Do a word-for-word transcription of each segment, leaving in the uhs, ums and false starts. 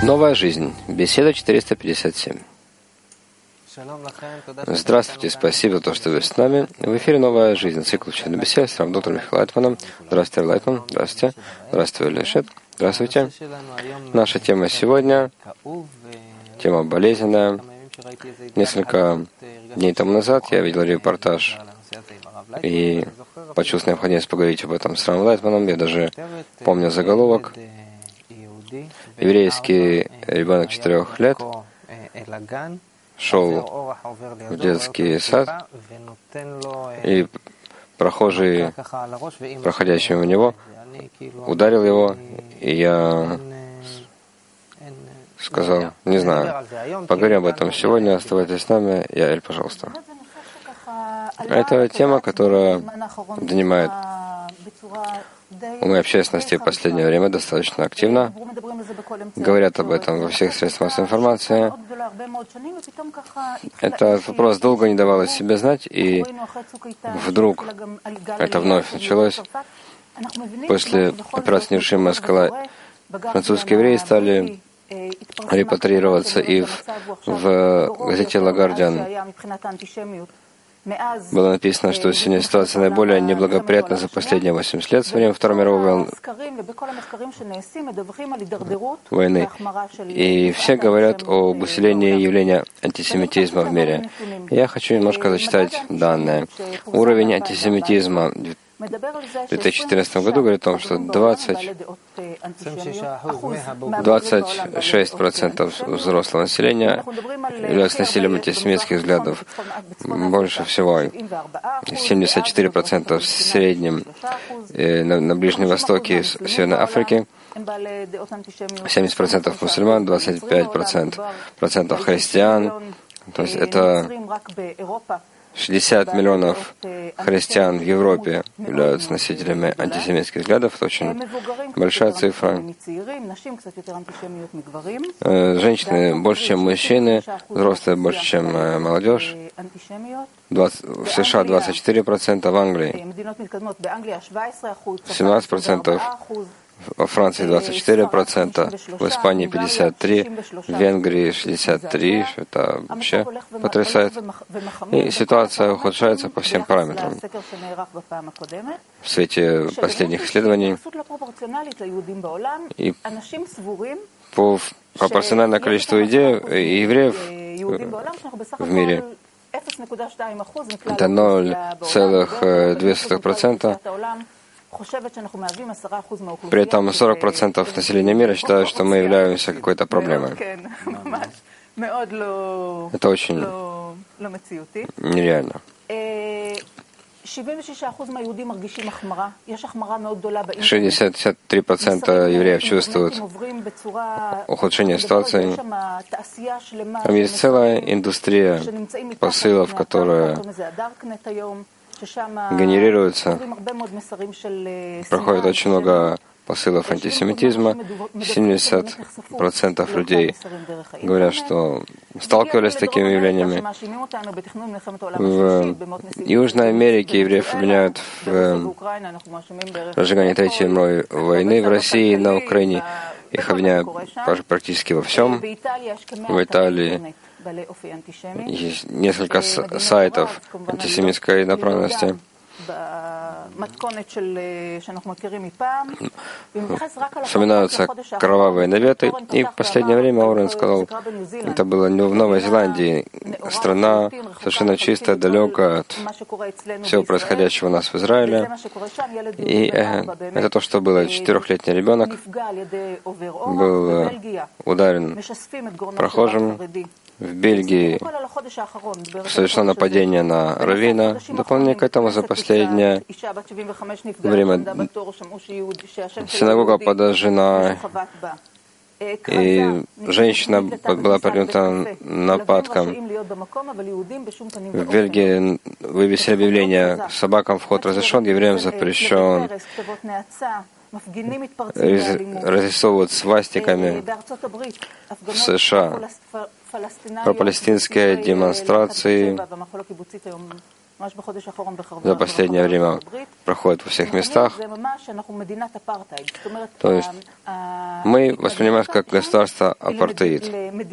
Новая жизнь. Беседа четыреста пятьдесят семь. Здравствуйте, спасибо за то, что вы с нами. В эфире «Новая жизнь», цикл учебной беседы с равным доктором Михаилом Лайтманом. Здравствуйте, Лайтман. Здравствуйте. Здравствуйте, Лешет. Здравствуйте. Наша тема сегодня — тема болезненная. Несколько дней тому назад я видел репортаж и почувствовал необходимость поговорить об этом с Равом Лайтманом. Я даже помню заголовок. Еврейский ребенок четырех лет шел в детский сад, и прохожий, проходящий у него, ударил его, и я сказал, не знаю, поговорим об этом сегодня, оставайтесь с нами. Яэль, пожалуйста. Это тема, которая занимает умы общественности в последнее время достаточно активно. Говорят об этом во всех средствах массовой информации. Этот вопрос долго не давал о себе знать, и вдруг это вновь началось. После операции «Нерушимая скала» французские евреи стали репатриироваться, и в, в газете «Ла Гардиан» было написано, что сегодня ситуация наиболее неблагоприятна за последние восемьдесят лет со времени Второй мировой войны. И все говорят об усилении явления антисемитизма в мире. Я хочу немножко зачитать данные. Уровень антисемитизма в две тысячи четырнадцатом году говорит о том, что двадцать шесть процентов взрослого населения являются носителем антисемитских взглядов. Больше всего семьдесят четыре процента в среднем на, на Ближнем Востоке и Северной Африке, семьдесят процентов мусульман, двадцать пять процентов христиан. То есть это шестьдесят миллионов христиан в Европе являются носителями антисемитских взглядов. Это очень большая цифра. Женщины больше, чем мужчины, взрослые больше, чем молодежь. В США двадцать четыре процента, в Англии семнадцать процентов, во Франции двадцать четыре процента, в Испании пятьдесят три процента, в Венгрии шестьдесят три процента. Это вообще потрясает. И ситуация ухудшается по всем параметрам. В свете последних исследований и по пропорциональному количеству евреев в мире это ноль целых две десятых процента. При этом сорок процентов населения мира считают, что мы являемся какой-то проблемой. Это очень нереально. шестьдесят три процента евреев чувствуют ухудшение ситуации. Там есть целая индустрия посылов, которая генерируется. Проходит очень много посылов антисемитизма. семьдесят процентов людей говорят, что сталкивались с такими явлениями. В Южной Америке евреев обвиняют в разжигании Третьей мировой войны, в России, на Украине их обвиняют практически во всем. В Италии есть несколько сайтов антисемитской направленности. Вспоминаются кровавые наветы. И в последнее время Орен сказал, это было не в Новой Зеландии, страна совершенно чистая, далекая от всего происходящего у нас в Израиле. И э, это то, что было. Четырехлетний ребенок был ударен прохожим. В Бельгии совершено нападение на раввина. Дополнение к этому за последнее время синагога подожжена, и женщина была подвергнута нападкам. В Бельгии вывесили объявление: собакам вход разрешен, евреям запрещен. Разрисовывают свастиками в США. Пропалестинские демонстрации за последнее время проходит во всех местах. То есть мы воспринимаем как государство апартеид.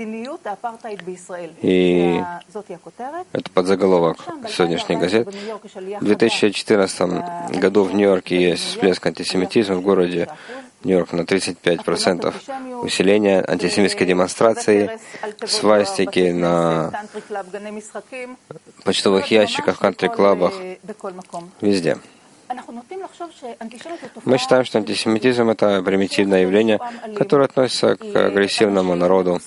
И это подзаголовок сегодняшней газеты. В две тысячи четырнадцатом году в Нью-Йорке есть всплеск антисемитизма в городе Нью-Йорк на тридцать пять процентов усиления антисемитской демонстрации, свастики на почтовых ящиках, в кантри-клабах, везде. Мы считаем, что антисемитизм — это примитивное явление, которое относится к агрессивному народу,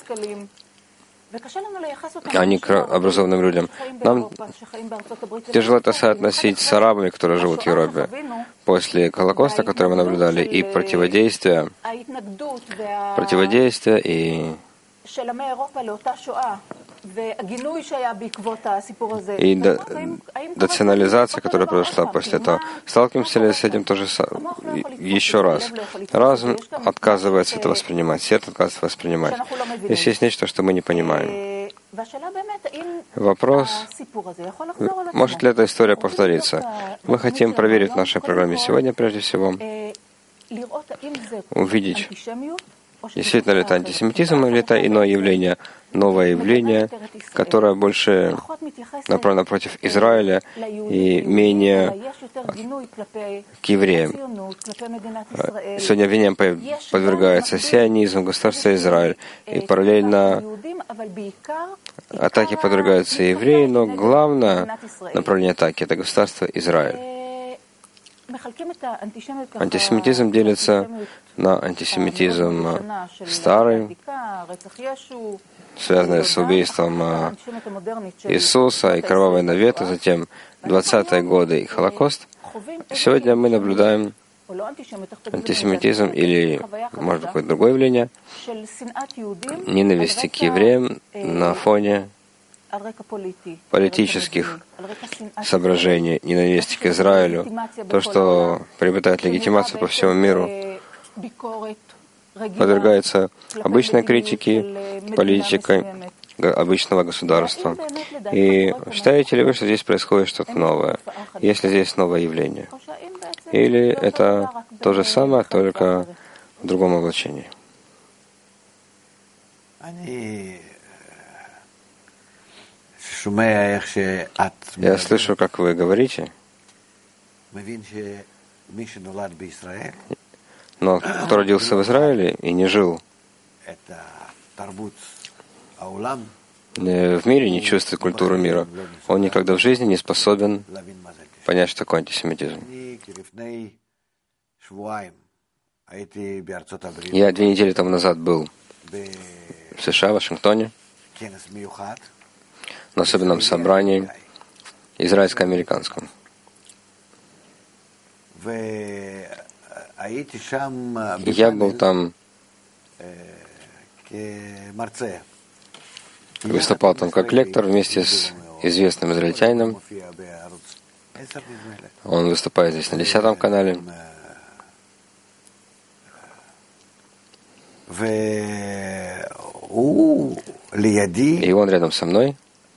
а не к образованным людям. Нам тяжело это соотносить с арабами, которые живут в Европе. После Холокоста, который мы наблюдали, и противодействия, противодействия и и национализация, которая произошла после этого. Сталкиваемся ли с этим тоже еще раз? Разум отказывается это воспринимать, сердце отказывается воспринимать. Если есть нечто, что мы не понимаем. Вопрос, может ли эта история повториться? Мы хотим проверить в нашей программе сегодня, прежде всего, увидеть, действительно ли это антисемитизм или это иное явление, новое явление, которое больше направлено против Израиля и менее к евреям. Сегодня обвинениям подвергается сионизм, государство Израиль, и параллельно атаки подвергаются евреи, но главное направление атаки — это государство Израиль. Антисемитизм делится на антисемитизм старый, связанный с убийством Иисуса и кровавые наветы, затем двадцатые годы и Холокост. Сегодня мы наблюдаем антисемитизм или, может быть, какое-то другое явление, ненависти к евреям на фоне политических соображений, ненависти к Израилю, то, что приобретает легитимацию по всему миру, подвергается обычной критике политикой обычного государства. И считаете ли вы, что здесь происходит что-то новое? Если здесь новое явление? Или это то же самое, только в другом облачении? Я слышу, как вы говорите, но кто родился в Израиле и не жил в мире, не чувствует культуру мира, он никогда в жизни не способен понять, что такое антисемитизм. Я две недели тому назад был в США, в Вашингтоне, на особенном собрании израильско-американском. Я был там, выступал там как лектор вместе с известным израильтянином. Он выступает здесь на десятом канале. И он рядом со мной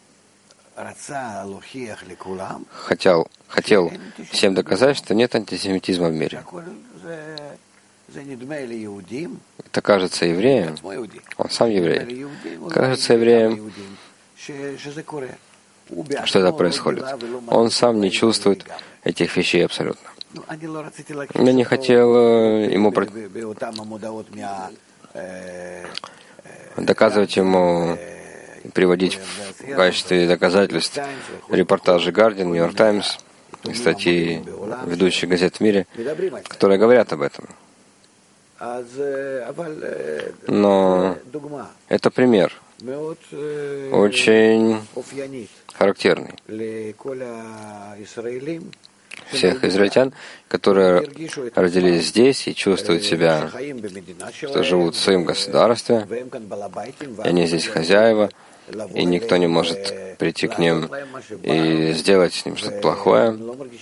хотел, хотел всем доказать, что нет антисемитизма в мире. Это кажется евреем, он сам еврей, кажется евреем, что это происходит. Он сам не чувствует этих вещей абсолютно. Я не хотел ему доказывать ему, приводить в качестве доказательств репортажи Guardian, New York Times, статьи ведущих газет в мире, которые говорят об этом. Но это пример, очень характерный всех израильтян, которые родились здесь и чувствуют себя, что живут в своем государстве, и они здесь хозяева, и никто не может прийти к ним и сделать с ним что-то плохое.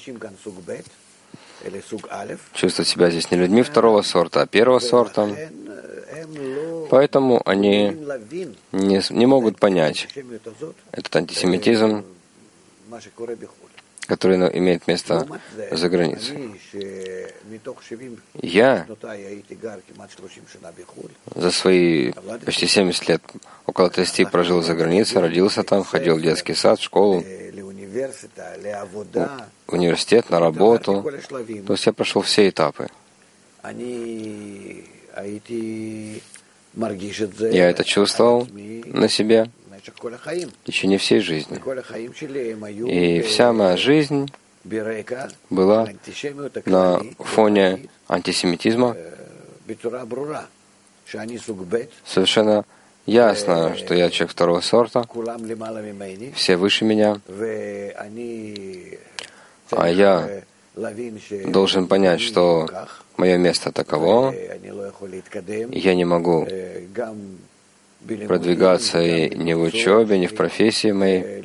Чувствуют себя здесь не людьми второго сорта, а первого сорта. Поэтому они не, не могут понять этот антисемитизм который имеет место за границей. Я за свои почти семьдесят лет, около тридцати, прожил за границей, родился там, ходил в детский сад, в школу, в университет, на работу. То есть я прошел все этапы. Я это чувствовал на себе в течение всей жизни. И вся моя жизнь была на фоне антисемитизма. Совершенно ясно, что я человек второго сорта, все выше меня, а я должен понять, что мое место таково, я не могу продвигаться и ни в учебе, ни в профессии моей,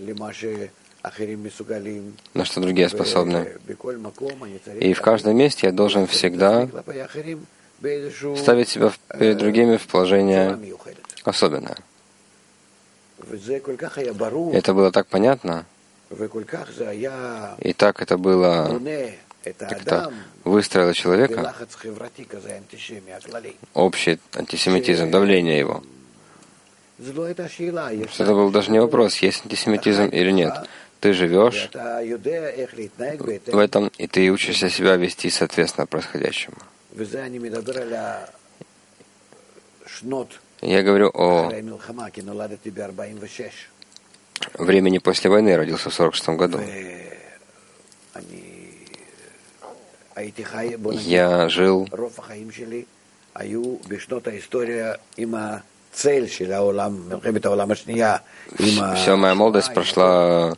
на что другие способны. И в каждом месте я должен всегда ставить себя перед другими в положение особенное. Это было так понятно, и так это было, как-то выстроило человека, общий антисемитизм, давление его. Это был даже не вопрос, есть антисемитизм или нет. Ты живешь в этом, и ты учишься себя вести соответственно происходящему. Я говорю о времени после войны, я родился в сорок шестом году. Я жил Вся моя молодость прошла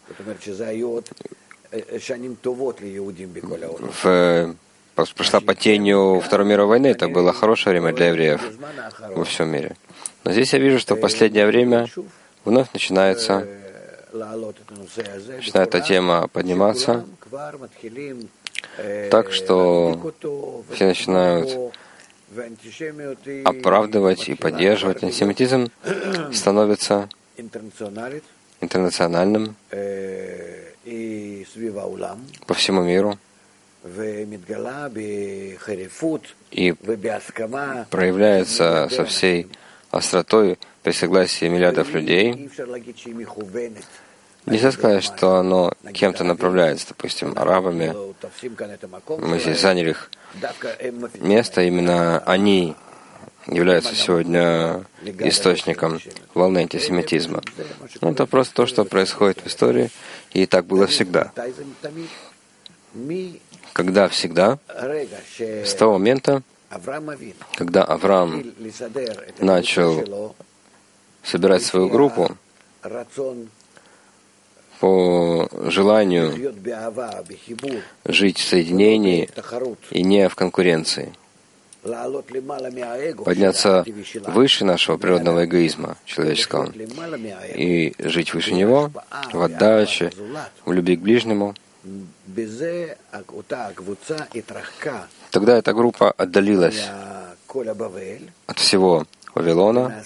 в, прошла по тенью Второй мировой войны. Это было хорошее время для евреев во всем мире. Но здесь я вижу, что в последнее время вновь начинается, начинает эта тема подниматься, так что все начинают оправдывать и поддерживать. Антисемитизм становится интернациональным по всему миру и проявляется со всей остротой при согласии миллиардов людей. Нельзя сказать, что оно кем-то направляется, допустим, арабами. Мы здесь заняли их место, именно они являются сегодня источником волны антисемитизма. Но это просто то, что происходит в истории, и так было всегда. Когда всегда? С того момента, когда Авраам начал собирать свою группу по желанию жить в соединении и не в конкуренции, подняться выше нашего природного эгоизма человеческого и жить выше него, в отдаче, в любви к ближнему. Тогда эта группа отдалилась от всего Вавилона,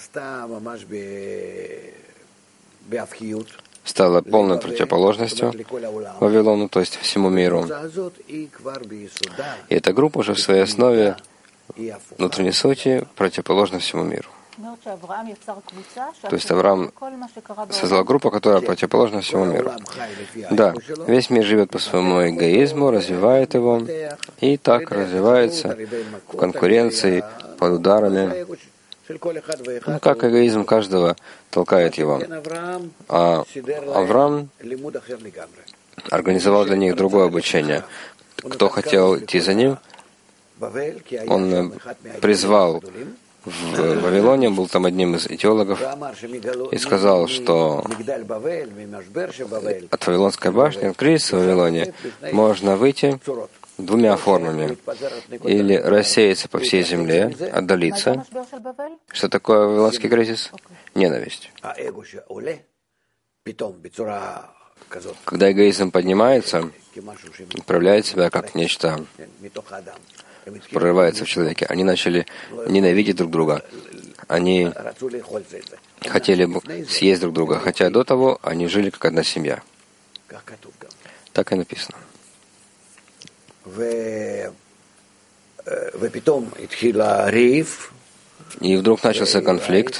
стала полной противоположностью Вавилону, то есть всему миру. И эта группа уже в своей основе внутренней сути противоположна всему миру. То есть Авраам создал группу, которая противоположна всему миру. Да, весь мир живет по своему эгоизму, развивает его, и так развивается в конкуренции, под ударами. Ну, как эгоизм каждого толкает его. А Авраам организовал для них другое обучение. Кто хотел идти за ним, он призвал в Вавилоне, был там одним из идеологов, и сказал, что от Вавилонской башни, от кризиса в Вавилоне, можно выйти двумя формами. Или рассеяться по всей земле, отдалиться. Что такое Вавилонский кризис? Ненависть. Когда эгоизм поднимается, проявляет себя как нечто, прорывается в человеке. Они начали ненавидеть друг друга. Они хотели бы съесть друг друга, хотя до того они жили как одна семья. Так и написано. И вдруг начался конфликт.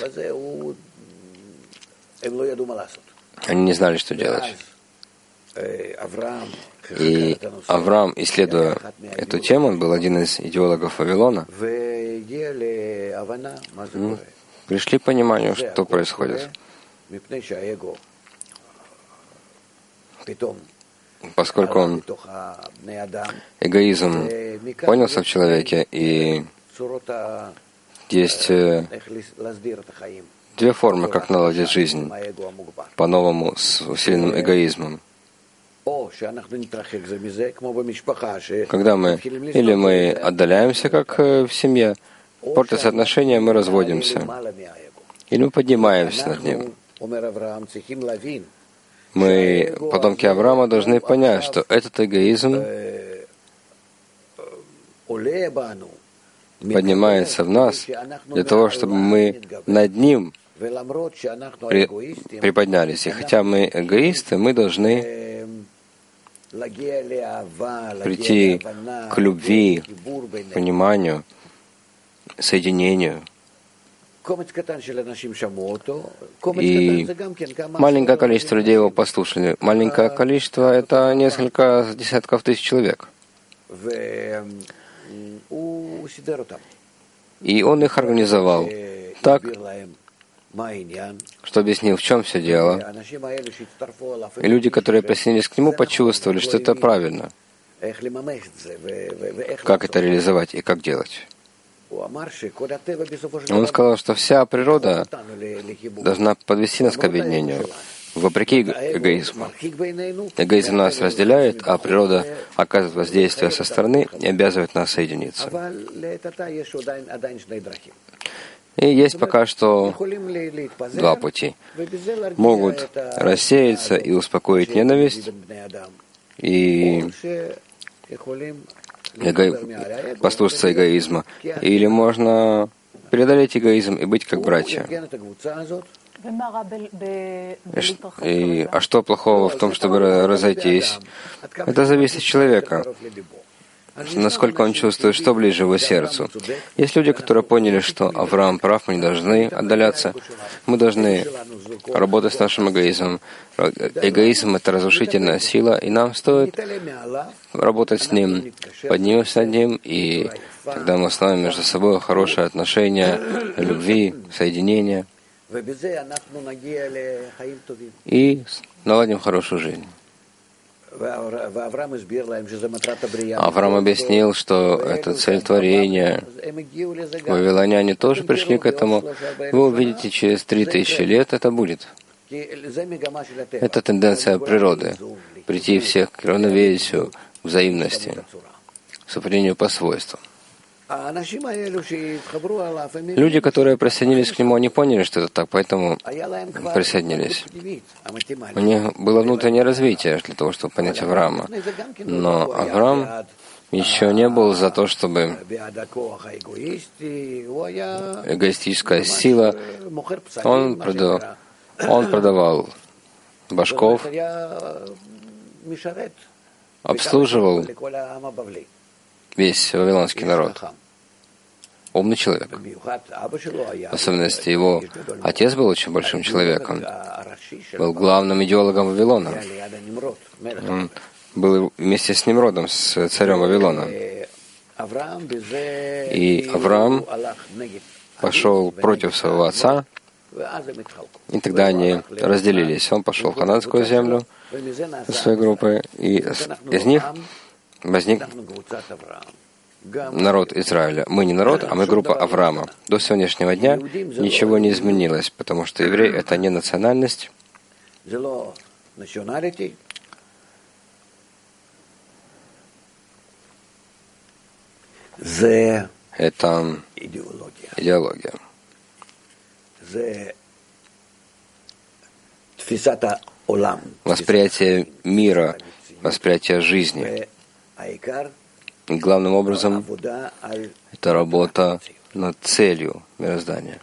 Они не знали, что делать. И Авраам, исследуя эту тему, он был один из идеологов Вавилона, пришли к пониманию, что происходит. Поскольку он эгоизм понялся в человеке, и есть две формы, как наладить жизнь по-новому с усиленным эгоизмом. Когда мы или мы отдаляемся, как в семье, портятся отношения, мы разводимся, или мы поднимаемся над ним. Мы, потомки Авраама, должны понять, что этот эгоизм поднимается в нас для того, чтобы мы над ним при, приподнялись. И хотя мы эгоисты, мы должны прийти к любви, пониманию, соединению. И маленькое количество людей его послушали. Маленькое количество — это несколько десятков тысяч человек. И он их организовал так, что объяснил, в чем все дело. И люди, которые присоединились к нему, почувствовали, что это правильно. Как это реализовать и как делать. Он сказал, что вся природа должна подвести нас к объединению, вопреки эгоизму. Эгоизм нас разделяет, а природа оказывает воздействие со стороны и обязывает нас соединиться. И есть пока что два пути. Могут рассеяться и успокоить ненависть, и эго... послушаться эгоизма. Или можно преодолеть эгоизм и быть как братья. И, а что плохого в том, чтобы разойтись? Это зависит от человека. Насколько он чувствует, что ближе его сердцу. Есть люди, которые поняли, что Авраам прав, мы не должны отдаляться. Мы должны работать с нашим эгоизмом. Эгоизм — это разрушительная сила, и нам стоит работать с ним, поднимемся над ним, и тогда мы установим между собой хорошие отношения, любви, соединения, и наладим хорошую жизнь. Авраам объяснил, что это цель творения. Вавилоняне тоже пришли к этому. Вы увидите, через три тысячи лет это будет. Это тенденция природы — прийти всех к равновесию, взаимности, сопряжению по свойствам. Люди, которые присоединились к нему, они поняли, что это так, поэтому присоединились. У них было внутреннее развитие для того, чтобы понять Авраама. Но Авраам еще не был за то, чтобы эгоистическая сила, он продавал, он продавал башков, обслуживал весь вавилонский народ. Умный человек. В особенности его отец был очень большим человеком. Был главным идеологом Вавилона. Он был вместе с Нимродом, с царем Вавилона. И Авраам пошел против своего отца, и тогда они разделились. Он пошел в Ханаанскую землю со своей группой, и из них возник народ Израиля. Мы не народ, а мы группа Авраама. До сегодняшнего дня ничего не изменилось, потому что еврей — это не национальность, это идеология. Восприятие мира, восприятие жизни. И главным образом это работа над целью мироздания.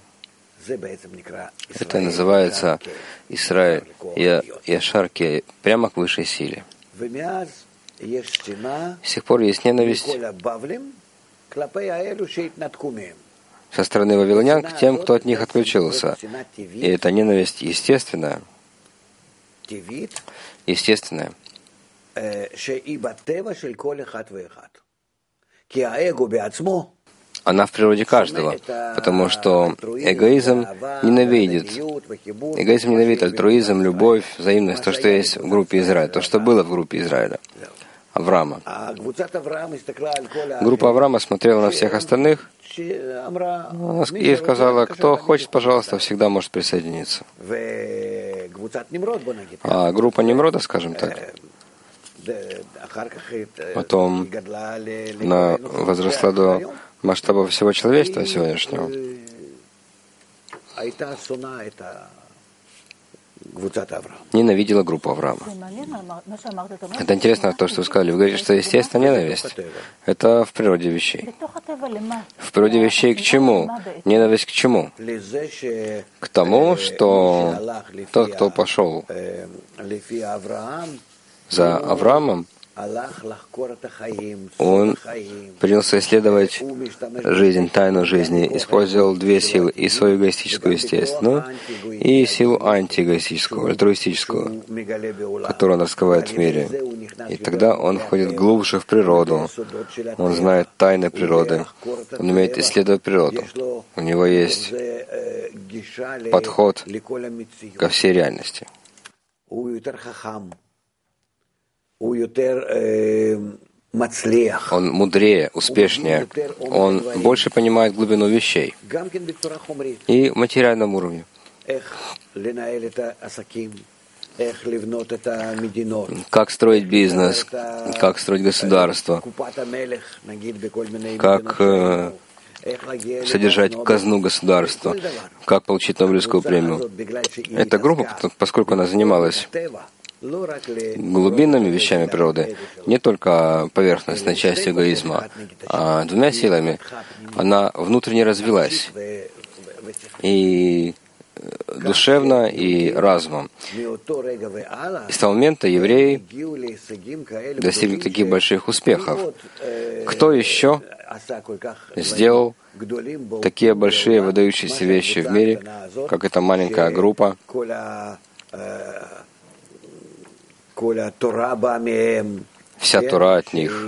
Это называется Исраиль, Яшар, прямо к высшей силе. С тех пор есть ненависть со стороны вавилонян к тем, кто от них отключился. И эта ненависть естественная. Естественная. Она в природе каждого, потому что эгоизм ненавидит. Эгоизм ненавидит альтруизм, любовь, взаимность, то, что есть в группе Израиля, то, что было в группе Израиля, Авраама. Группа Авраама смотрела на всех остальных и сказала, кто хочет, пожалуйста, всегда может присоединиться. А группа Нимрода, скажем так, потом она возросла до масштаба всего человечества сегодняшнего. Ненавидела группу Авраама. Это интересно, то, что вы сказали. Вы говорите, что естественно ненависть. Это в природе вещей. В природе вещей к чему? Ненависть к чему? К тому, что тот, кто пошел за Авраамом, он принялся исследовать жизнь, тайну жизни, использовал две силы, и свою эгоистическую, естественную, и силу антиэгоистическую, альтруистическую, которую он раскрывает в мире. И тогда он входит глубже в природу, он знает тайны природы, он умеет исследовать природу. У него есть подход ко всей реальности. Он мудрее, успешнее, он больше понимает глубину вещей и в материальном уровне. Как строить бизнес, как строить государство, как э, содержать казну государства, как получить Нобелевскую премию. Эта группа, поскольку она занималась глубинными вещами природы, не только поверхностной частью эгоизма, а двумя силами, она внутренне развилась. И душевно, и разумом. И с того момента евреи достигли таких больших успехов. Кто еще сделал такие большие выдающиеся вещи в мире, как эта маленькая группа, вся Тора от них.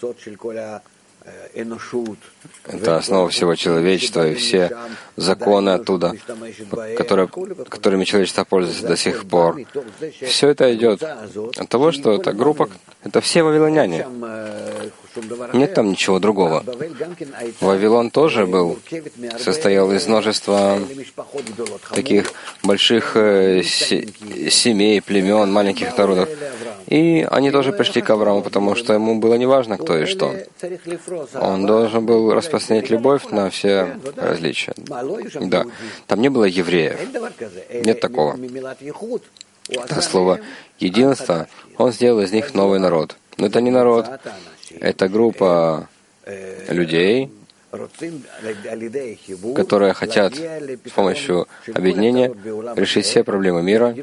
Это основа всего человечества, и все законы оттуда, которые, которыми человечество пользуется до сих пор. Все это идет от того, что эта группа — это все вавилоняне. Нет там ничего другого. Вавилон тоже был, состоял из множества таких больших семей, племен, маленьких народов. И они тоже пришли к Аврааму, потому что ему было неважно, кто и что. Он должен был распространять любовь на все различия. Да, там не было евреев. Нет такого. Это слово «единство», он сделал из них новый народ. Но это не народ, это группа людей, которые хотят с помощью объединения решить все проблемы мира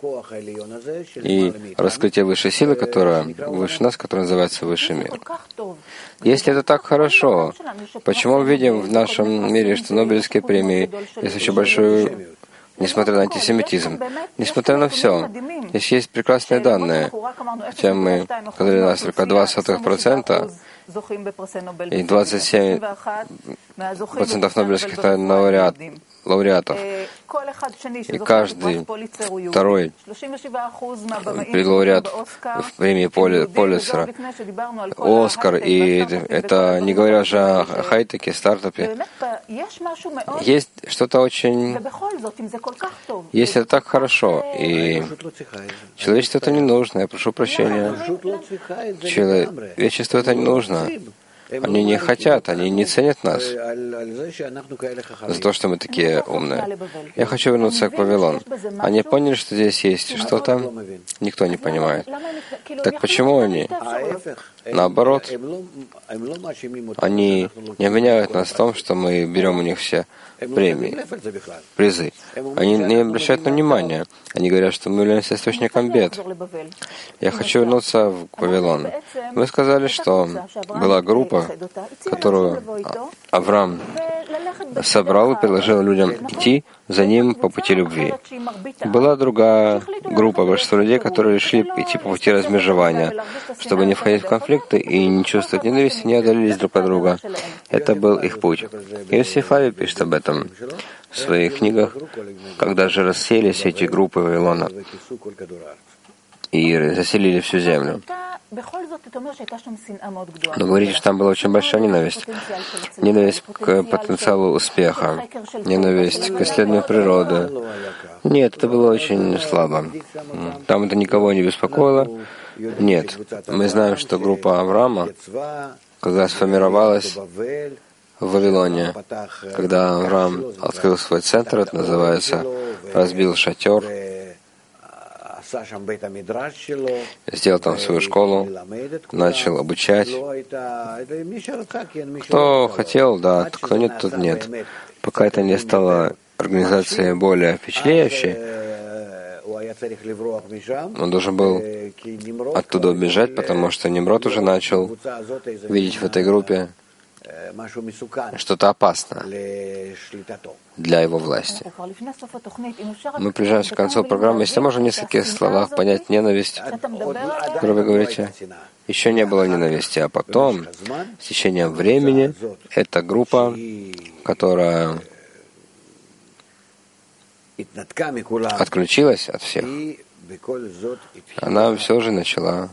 и раскрытие высшей силы, которая выше нас, которая называется высший мир. Если это так хорошо, почему мы видим в нашем мире, что Нобелевские премии есть очень большой, несмотря на антисемитизм, несмотря на все, здесь есть прекрасные данные, хотя мы сказали, у нас только двадцать процентов и двадцать семь процентов нобелевских лауреат, лауреатов. И каждый второй лауреат в премии Полицера, Оскар, и это не говоря уже о хай-теке, стартапе. Есть что-то очень... Если это так хорошо, и человечеству это не нужно, я прошу прощения. Человечеству это не нужно. Они не хотят, они не ценят нас за то, что мы такие умные. Я хочу вернуться к Вавилону. Они поняли, что здесь есть что-то, никто не понимает. Так почему они? Наоборот, они не обвиняют нас в том, что мы берем у них все премии, призы. Они не обращают на внимание. Они говорят, что мы являемся источником бед. Я хочу вернуться в Вавилон. Вы сказали, что была группа, которую Авраам собрал и предложил людям идти за ним по пути любви. Была другая группа, большинство людей, которые решили идти по пути размежевания, чтобы не входить в конфликты и не чувствовать ненависти, не отдалились друг от друга. Это был их путь. Йосеф Флавий пишет об этом в своих книгах, когда же рассеялись эти группы Вавилона и заселили всю землю. Но говорите, что там была очень большая ненависть. Ненависть к потенциалу успеха, ненависть к исследованию природы. Нет, это было очень слабо. Там это никого не беспокоило. Нет, мы знаем, что группа Авраама, когда сформировалась в Вавилоне, когда Авраам открыл свой центр, это называется, разбил шатер, сделал там свою школу, начал обучать. Кто хотел, да, кто нет, тот нет. Пока это не стало организацией более впечатляющей, он должен был оттуда убежать, потому что Нимрод уже начал видеть в этой группе что-то опасное для его власти. Мы приближаемся к концу программы. Если можно в нескольких словах понять ненависть, которую вы говорите, еще не было ненависти, а потом, с течением времени, эта группа, которая отключилась от всех, она все же начала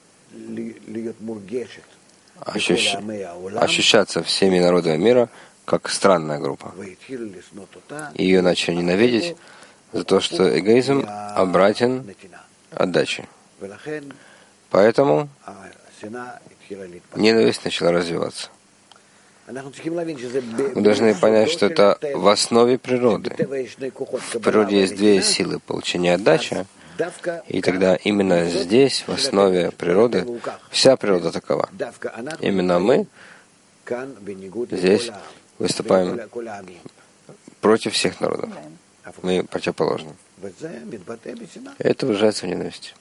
ощущ... ощущаться всеми народами мира как странная группа. Ее начали ненавидеть за то, что эгоизм обратен отдаче. Поэтому ненависть начала развиваться. Мы должны понять, что это в основе природы. В природе есть две силы — получения и отдача. И тогда именно здесь, в основе природы, вся природа такова. Именно мы здесь выступаем против всех народов. Мы противоположны. Это выражается в ненависти.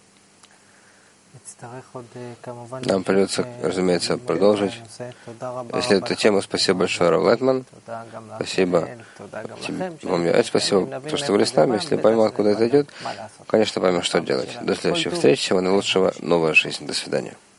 Нам придется, разумеется, продолжить. Если эту тему, спасибо большое, Рав Лайтман. Спасибо вам, спасибо, то, что были с нами. Если поймем, откуда это идет, конечно, поймем, что делать. До следующих встреч. Всего наилучшего. Новая жизнь. До свидания.